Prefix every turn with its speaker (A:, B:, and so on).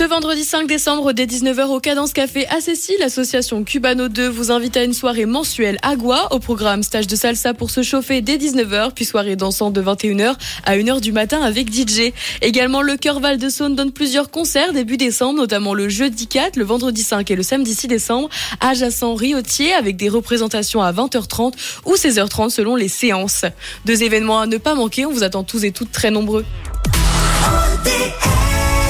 A: Ce vendredi 5 décembre, dès 19h au Cadence Café à Cécile, l'association Cubano 2 vous invite à une soirée mensuelle Agua. Au programme, stage de salsa pour se chauffer dès 19h, puis soirée dansante de 21h à 1h du matin avec DJ. Également, le Chœur Val-de-Saône donne plusieurs concerts début décembre, notamment le jeudi 4, le vendredi 5 et le samedi 6 décembre à Jassan-Riotier avec des représentations à 20h30 ou 16h30 selon les séances. 2 événements à ne pas manquer, on vous attend tous et toutes très nombreux.
B: ODR